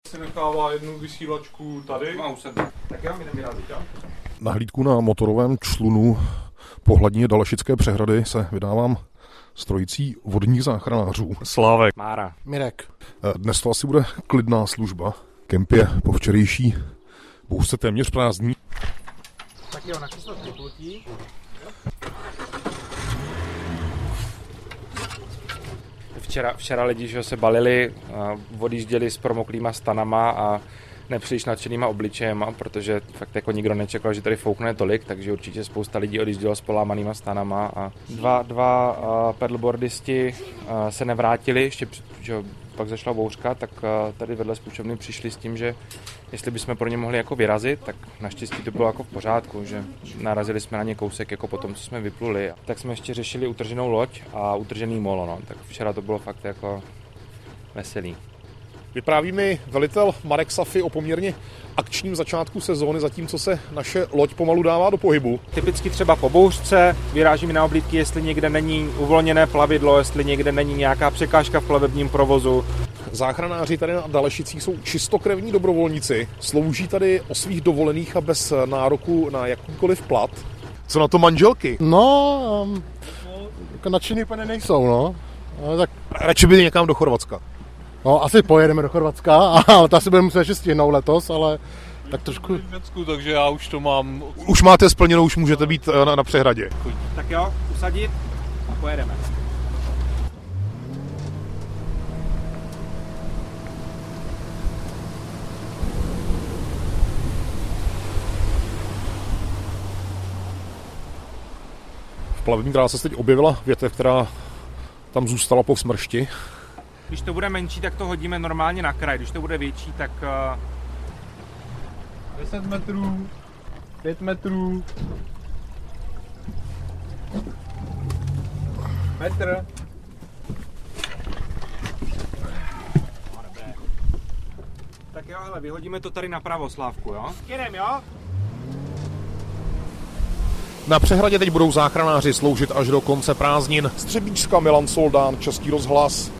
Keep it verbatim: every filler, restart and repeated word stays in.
Si nechává jednu vysílačku tady. Má usednout. Tak já mi nevyrazit, jo? Na hlídku na motorovém člunu po hladině Dalešické přehrady se vydávám s trojicí vodních záchranářů. Slávek. Mára. Mirek. Dnes to asi bude klidná služba. Kemp je po včerejší bouřce téměř prázdný. Tak jo, načíslo vyplutí. Včera, včera lidi že se balili, odjížděli s promoklýma stanama a nepříliš nadšenýma obličejema, protože fakt jako nikdo nečekal, že tady foukne tolik, takže určitě spousta lidí odjíždělo s polámanýma stanama a dva, dva uh, pedalboardisti uh, se nevrátili, ještě že pak zašla bouřka, tak uh, tady vedle z půjčovny přišli s tím, že jestli bychom pro ně mohli jako vyrazit, tak naštěstí to bylo jako v pořádku, že narazili jsme na ně kousek jako potom, co jsme vypluli. Tak jsme ještě řešili utrženou loď a utržený molo, no. Tak včera to bylo fakt jako veselý. Vypráví mi velitel Marek Safy o poměrně akčním začátku sezóny, zatímco se naše loď pomalu dává do pohybu. Typicky třeba po bouřce vyrážíme na oblídky, jestli někde není uvolněné plavidlo, jestli někde není nějaká překážka v plavebním provozu. Záchranáři tady na Dalešicích jsou čistokrevní dobrovolníci, slouží tady o svých dovolených a bez nároku na jakýkoliv plat. Co na to manželky? No, um, jako nadšený úplně nejsou, no. no tak... Radši by někam do Chorvatska. No, asi pojedeme do Chorvatska, ale to asi budeme muset ještě stihnout letos, ale tak trošku... V Německu, takže já už to mám... Už máte splněno, už můžete být na, na přehradě. Tak jo, usadit a pojedeme. V plavební dráze se teď objevila větev, která tam zůstala po smršti. Když to bude menší, tak to hodíme normálně na kraj. Když to bude větší, tak... Uh... deset metrů, pět metrů, metr. No, dobré. Tak jo, hele, vyhodíme to tady napravo, Slávku, jo? Jedem, jo? Na přehradě teď budou záchranáři sloužit až do konce prázdnin. Z Třebíčska Milan Soldán, Český rozhlas.